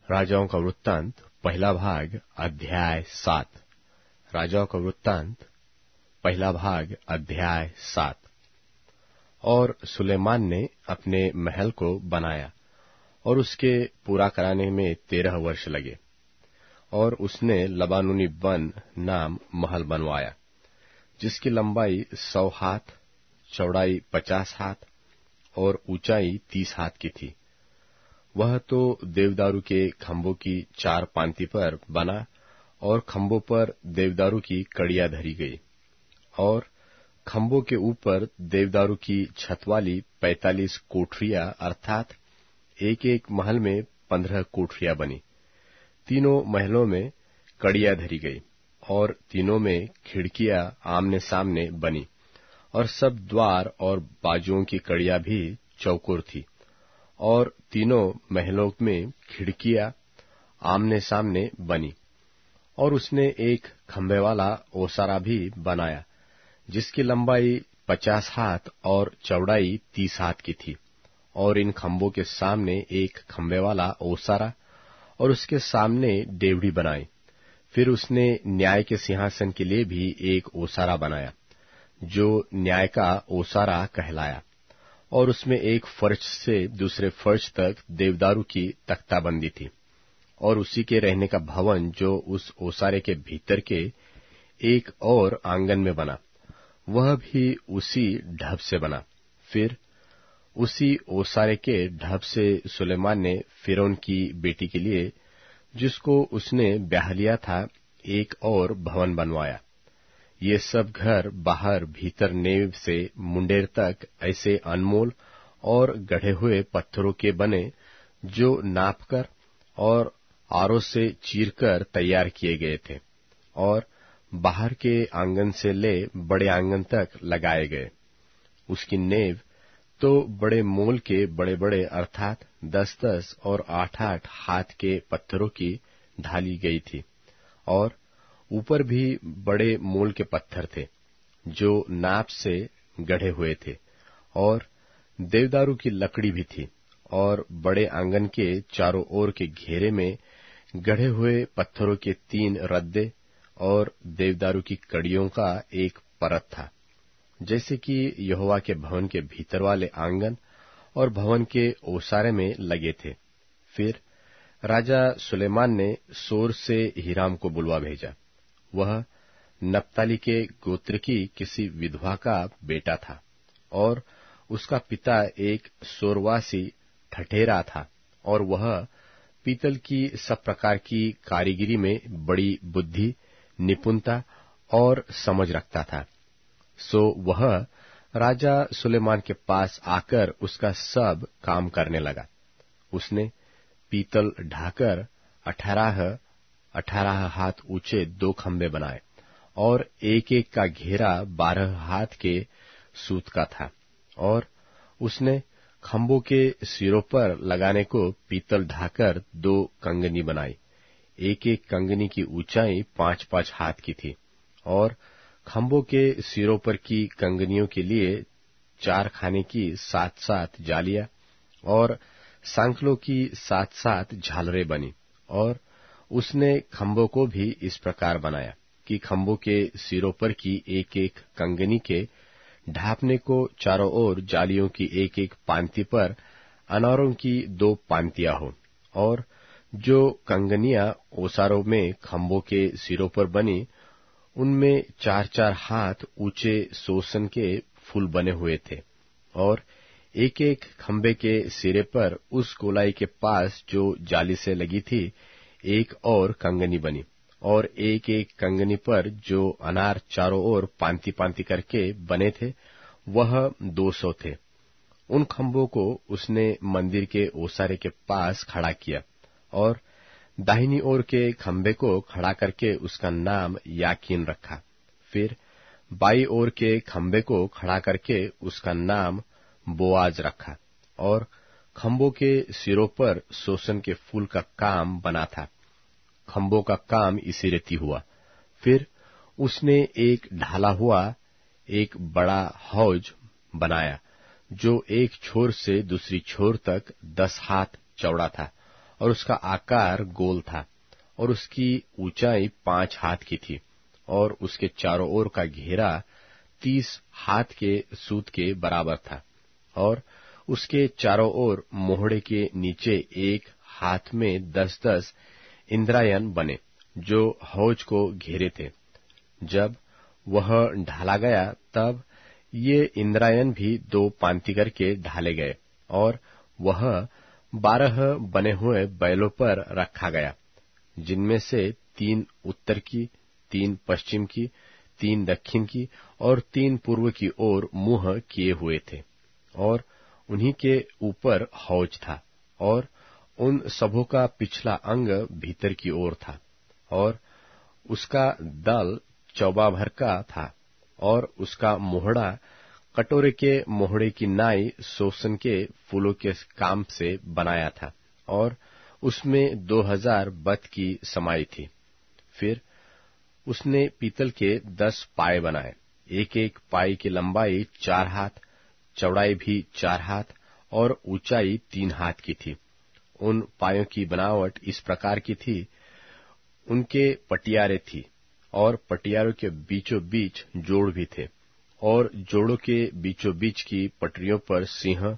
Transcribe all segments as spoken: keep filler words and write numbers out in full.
राजाओं का वृत्तांत पहला भाग अध्याय सात। राजाओं का वृत्तांत पहला भाग अध्याय सात। और सुलेमान ने अपने महल को बनाया और उसके पूरा कराने में तेरह वर्ष लगे। और उसने लबानोनी वन नाम महल बनवाया, जिसकी लंबाई सौ हाथ, चौड़ाई पचास हाथ और ऊंचाई तीस हाथ की थी। वह तो देवदारू के खंभों की चार पांति पर बना और खंभों पर देवदारू की कड़ियां धरी गई। और खंभों के ऊपर देवदारू की छत वाली पैंतालीस कोठरियां, अर्थात एक एक महल में पंद्रह कोठरियां बनी। तीनों महलों में कड़ियां धरी गई और तीनों में खिड़कियां आमने सामने बनी। और सब द्वार और बाजुओं की कड़ियां भी चौकोर थी। और तीनों महलों में खिड़कियां आमने सामने बनी। और उसने एक खंभे वाला ओसारा भी बनाया, जिसकी लंबाई पचास हाथ और चौड़ाई तीस हाथ की थी। और इन खंभों के सामने एक खंभे वाला ओसारा और उसके सामने डेवढ़ी बनाई। फिर उसने न्याय के सिंहासन के लिए भी एक ओसारा बनाया, जो न्याय का ओसारा कहलाया। और उसमें एक फर्श से दूसरे फर्श तक देवदारू की तख्ताबंदी थी। और उसी के रहने का भवन जो उस ओसारे के भीतर के एक और आंगन में बना, वह भी उसी ढब से बना। फिर उसी ओसारे के ढब से सुलेमान ने फिरौन की बेटी के लिए, जिसको उसने ब्याह लिया था, एक और भवन बनवाया। ये सब घर बाहर भीतर नेव से मुंडेर तक ऐसे अनमोल और गढ़े हुए पत्थरों के बने, जो नापकर और आरों से चीरकर तैयार किए गए थे और बाहर के आंगन से ले बड़े आंगन तक लगाए गए। उसकी नेव तो बड़े मोल के बड़े बड़े, अर्थात दस दस और आठ आठ हाथ के पत्थरों की ढाली गई थी। और ऊपर भी बड़े मोल के पत्थर थे, जो नाप से गढ़े हुए थे। और देवदारू की लकड़ी भी थी। और बड़े आंगन के चारों ओर के घेरे में गढ़े हुए पत्थरों के तीन रद्दे और देवदारू की कड़ियों का एक परत था, जैसे कि यहोवा के भवन के भीतर वाले आंगन और भवन के ओसारे में लगे थे। फिर राजा सुलेमान ने सोर से हीराम को बुलवा भेजा। वह नप्ताली के गोत्र की किसी विधवा का बेटा था और उसका पिता एक सोरवासी ठठेरा था। और वह पीतल की सब प्रकार की कारीगिरी में बड़ी बुद्धि, निपुणता और समझ रखता था। सो वह राजा सुलेमान के पास आकर उसका सब काम करने लगा। उसने पीतल ढाकर अठारह अठारह हाथ ऊंचे दो खंभे बनाए और एक एक का घेरा बारह हाथ के सूत का था। और उसने खंभों के सिरों पर लगाने को पीतल ढाकर दो कंगनी बनाई। एक एक कंगनी की ऊंचाई पांच पांच हाथ की थी। और खंभों के सिरों पर की कंगनियों के लिए चार खाने की सात सात जालियां और सांखलों की सात सात झालरें बनी। और उसने खंभों को भी इस प्रकार बनाया कि खंभों के सिरों पर की एक एक कंगनी के ढापने को चारों ओर जालियों की एक एक पांति पर अनारों की दो पांतियां हो। और जो कंगनियां ओसारों में खंभों के सिरों पर बनी, उनमें चार चार हाथ ऊंचे सोसन के फूल बने हुए थे। और एक एक खंभे के सिरे पर उस गोलाई के पास जो जाली से लगी थी, एक और कंगनी बनी। और एक एक कंगनी पर जो अनार चारों ओर पांति पांति करके बने थे, वह दो सौ थे। उन खंभों को उसने मंदिर के ओसारे के पास खड़ा किया और दाहिनी ओर के खंभे को खड़ा करके उसका नाम याकीन रखा। फिर बाई ओर के खंभे को खड़ा करके उसका नाम बोआज रखा। और खंभों के सिरों पर सोसन के फूल का काम बना था। खंभों का काम इसी रीति हुआ। फिर उसने एक ढाला हुआ एक बड़ा हौज बनाया, जो एक छोर से दूसरी छोर तक दस हाथ चौड़ा था और उसका आकार गोल था, और उसकी ऊंचाई पांच हाथ की थी, और उसके चारों ओर का घेरा तीस हाथ के सूत के बराबर था। और उसके चारों ओर मोहड़े के नीचे एक हाथ में दस दस इंद्रायण बने, जो हौज को घेरे थे। जब वह ढाला गया, तब ये इंद्रायण भी दो पांति करके ढाले गए, और वह बारह बने हुए बैलों पर रखा गया, जिनमें से तीन उत्तर की, तीन पश्चिम की, तीन दक्षिण की और तीन पूर्व की ओर मुंह किए हुए थे। और उन्हीं के ऊपर हौज था, और उन सबों का पिछला अंग भीतर की ओर था, और उसका दल चौबा भर का था, और उसका मोहड़ा कटोरे के मोहड़े की नाई सोसन के फूलों के काम से बनाया था, और उसमें दो हजार बत की समाई थी। फिर उसने पीतल के दस पाए बनाए, एक एक पाई की लंबाई चार हाथ, चौड़ाई भी चार हाथ और ऊंचाई तीन हाथ की थी। उन पायों की बनावट इस प्रकार की थी, उनके पटियारे थी, और पटियारों के बीचों बीच जोड़ भी थे, और जोड़ों के बीचों बीच की पटरियों पर सिंह,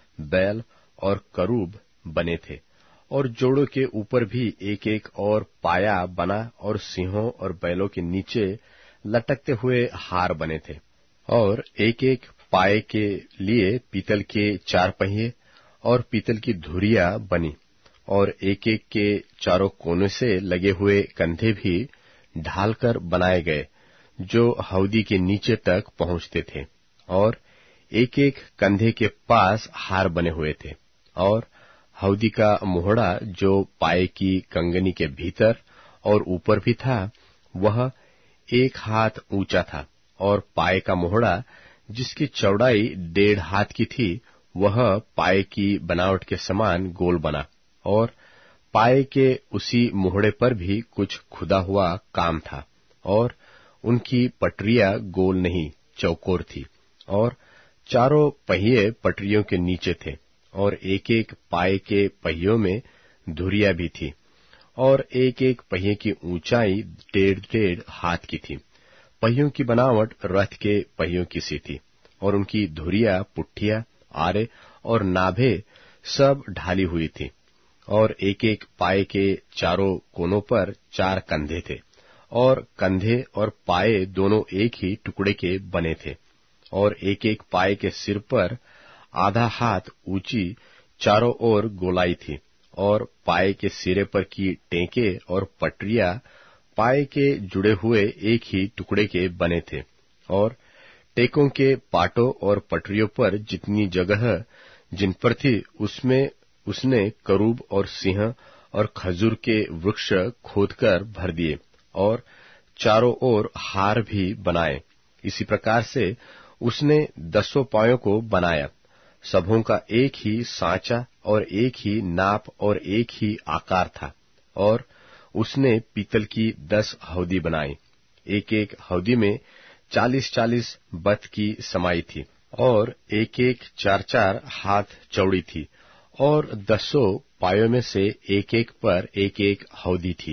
बैल और करूब बने थे, और जोड़ों के ऊपर भी एक एक और पाया बना, और सिंहों और बैलों के नीचे लटकते हुए हार बने थे। और एक एक पाए के लिए पीतल के चार पहिए और पीतल की धुरियां बनी, और एक एक के चारों कोनों से लगे हुए कंधे भी ढालकर बनाए गए, जो हौदी के नीचे तक पहुंचते थे, और एक एक कंधे के पास हार बने हुए थे। और हौदी का मोहड़ा जो पाए की कंगनी के भीतर और ऊपर भी था, वह एक हाथ ऊंचा था, और पाए का मोहड़ा जिसकी चौड़ाई डेढ़ हाथ की थी, वह पाए की बनावट के समान गोल बना, और पाए के उसी मोहड़े पर भी कुछ खुदा हुआ काम था, और उनकी पटरियां गोल नहीं चौकोर थी, और चारों पहिए पटरियों के नीचे थे, और एक एक पाए के पहियों में धुरियां भी थी, और एक एक पहिए की ऊंचाई डेढ़ डेढ़ हाथ की थी। पहियों की बनावट रथ के पहियों की सी थी, और उनकी धुरियां, पुट्ठियां, आरे और नाभे सब ढाली हुई थी। और एक एक पाए के चारों कोनों पर चार कंधे थे, और कंधे और पाए दोनों एक ही टुकड़े के बने थे, और एक एक पाए के सिर पर आधा हाथ ऊंची चारों ओर गोलाई थी, और पाए के सिरे पर की टेके और पटरियां पाए के जुड़े हुए एक ही टुकड़े के बने थे। और टेकों के पाटों और पटरियों पर जितनी जगह जिन पर थी, उसमें उसने करूब और सिंह और खजूर के वृक्ष खोदकर भर दिए, और चारों ओर हार भी बनाए। इसी प्रकार से उसने दसों पायों को बनाया। सबों का एक ही सांचा और एक ही नाप और एक ही आकार था। और उसने पीतल की दस हौदी बनाई, एक एक हौदी में चालीस चालीस बत की समाई थी, और एक एक चार चार हाथ चौड़ी थी, और दसों पायों में से एक एक पर एक एक हौदी थी।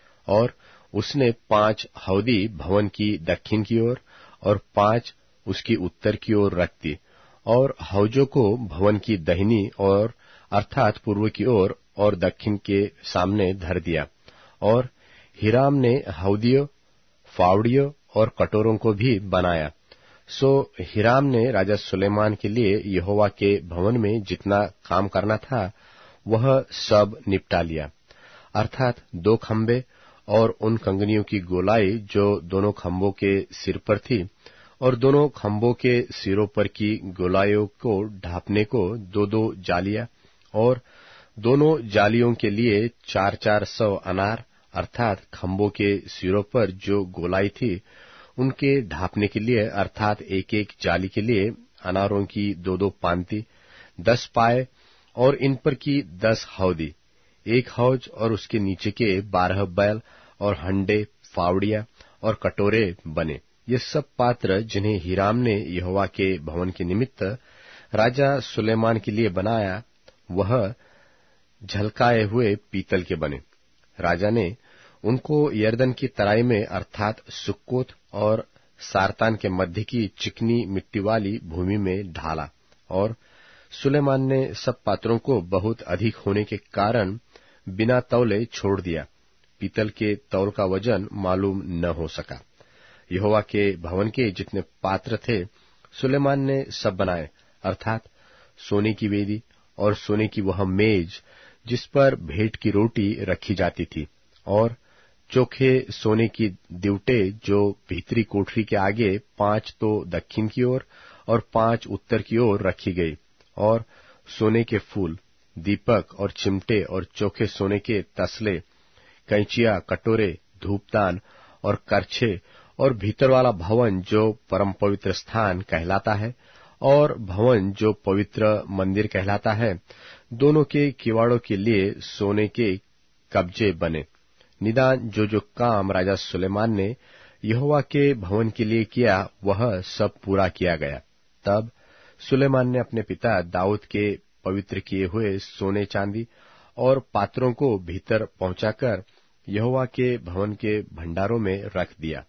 और उसने पांच हौदी भवन की दक्षिण की ओर और पांच उसकी उत्तर की ओर रख दी, और हौजों को भवन की दाहिनी ओर अर्थात पूर्व की ओर और दक्षिण के सामने धर दिया। और हिराम ने हौदियों, फावड़ियों और कटोरों को भी बनाया। सो हिराम ने राजा सुलेमान के लिए यहोवा के भवन में जितना काम करना था, वह सब निपटा लिया, अर्थात दो खंबे और उन कंगनियों की गोलाई जो दोनों खंभों के सिर पर थी, और दोनों खंभों के सिरों पर की गोलाइयों को ढांपने को दो दो जालियां, और दोनों जालियों के लिए चार चार सौ अनार, अर्थात खंभों के सिरों पर जो गोलाई थी उनके ढांपने के लिए, अर्थात एक एक जाली के लिए अनारों की दो दो पांति, दस पाए, और इन पर की दस हौदी, एक हौज और उसके नीचे के बारह बैल और हंडे, फावड़ियां और कटोरे बने। ये सब पात्र जिन्हें हिराम ने यहोवा के भवन के निमित्त राजा सुलेमान के लिए बनाया, वह झलकाए हुए पीतल के बने। राजा ने उनको यरदन की तराई में अर्थात सुक्कोत और सारतान के मध्य की चिकनी मिट्टी वाली भूमि में ढाला। और सुलेमान ने सब पात्रों को बहुत अधिक होने के कारण बिना तौले छोड़ दिया। पीतल के तौल का वजन मालूम न हो सका। यहोवा के भवन के जितने पात्र थे सुलेमान ने सब बनाए, अर्थात सोने की वेदी और सोने की वह मेज जिस पर भेंट की रोटी रखी जाती थी, और चोखे सोने की दिवटे जो भीतरी कोठरी के आगे पांच तो दक्षिण की ओर और पांच उत्तर की ओर रखी गई, और सोने के फूल, दीपक और चिमटे और चोखे सोने के तसले, कैंचिया, कटोरे, धूपदान और करछे, और भीतर वाला भवन जो परम पवित्र स्थान कहलाता है और भवन जो पवित्र मंदिर कहलाता है, दोनों के किवाड़ों के लिए सोने के कब्जे बने। निदान जो जो काम राजा सुलेमान ने यहोवा के भवन के लिए किया वह सब पूरा किया गया। तब सुलेमान ने अपने पिता दाऊद के पवित्र किए हुए सोने चांदी और पात्रों को भीतर पहुंचाकर यहोवा के भवन के भंडारों में रख दिया।